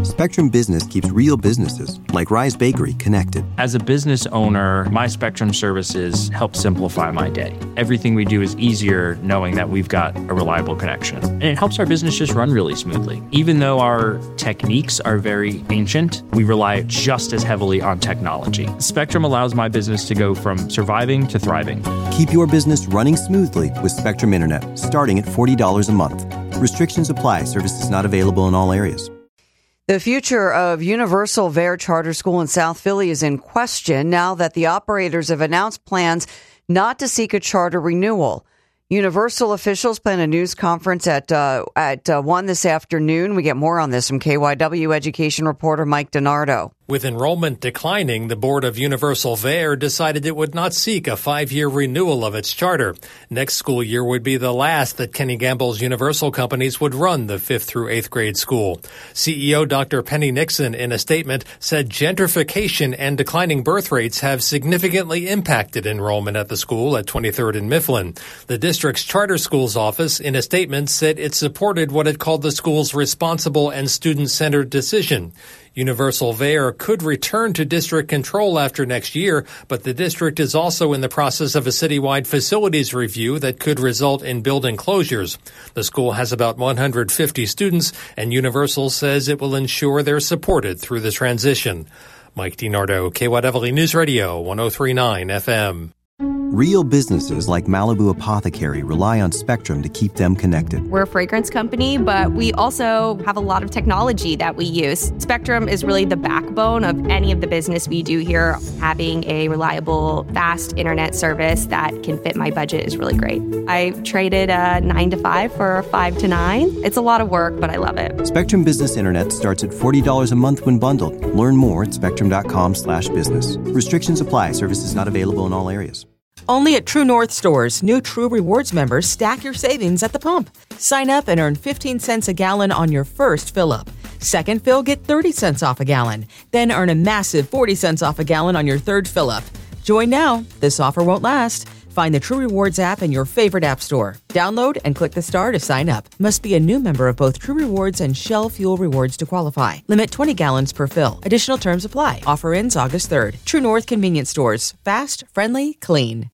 Spectrum Business keeps real businesses, like Rise Bakery, connected. As a business owner, my Spectrum services help simplify my day. Everything we do is easier knowing that we've got a reliable connection. And it helps our business just run really smoothly. Even though our techniques are very ancient, we rely just as heavily on technology. Spectrum allows my business to go from surviving to thriving. Keep your business running smoothly with Spectrum Internet, starting at $40 a month. Restrictions apply. Services not available in all areas. The future of Universal Vare Charter School in South Philly is in question now that the operators have announced plans not to seek a charter renewal. Universal officials plan a news conference at 1 this afternoon. We get more on this from KYW education reporter Mike DiNardo. With enrollment declining, the board of Universal Vare decided it would not seek a 5-year renewal of its charter. Next school year would be the last that Kenny Gamble's Universal companies would run the 5th through 8th grade school. CEO Dr. Penny Nixon, in a statement, said gentrification and declining birth rates have significantly impacted enrollment at the school at 23rd and Mifflin. The district's charter schools office, in a statement, said it supported what it called the school's responsible and student-centered decision. Universal Vare could return to district control after next year, but the district is also in the process of a citywide facilities review that could result in building closures. The school has about 150 students, and Universal says it will ensure they're supported through the transition. Mike DiNardo, KYW News Radio, 103.9 FM. Real businesses like Malibu Apothecary rely on Spectrum to keep them connected. We're a fragrance company, but we also have a lot of technology that we use. Spectrum is really the backbone of any of the business we do here. Having a reliable, fast internet service that can fit my budget is really great. I traded a 9 to 5 for a 5 to 9. It's a lot of work, but I love it. Spectrum Business Internet starts at $40 a month when bundled. Learn more at spectrum.com/business. Restrictions apply. Services not available in all areas. Only at True North stores, new True Rewards members stack your savings at the pump. Sign up and earn 15 cents a gallon on your first fill-up. Second fill, get 30 cents off a gallon. Then earn a massive 40 cents off a gallon on your third fill-up. Join now. This offer won't last. Find the True Rewards app in your favorite app store. Download and click the star to sign up. Must be a new member of both True Rewards and Shell Fuel Rewards to qualify. Limit 20 gallons per fill. Additional terms apply. Offer ends August 3rd. True North convenience stores. Fast, friendly, clean.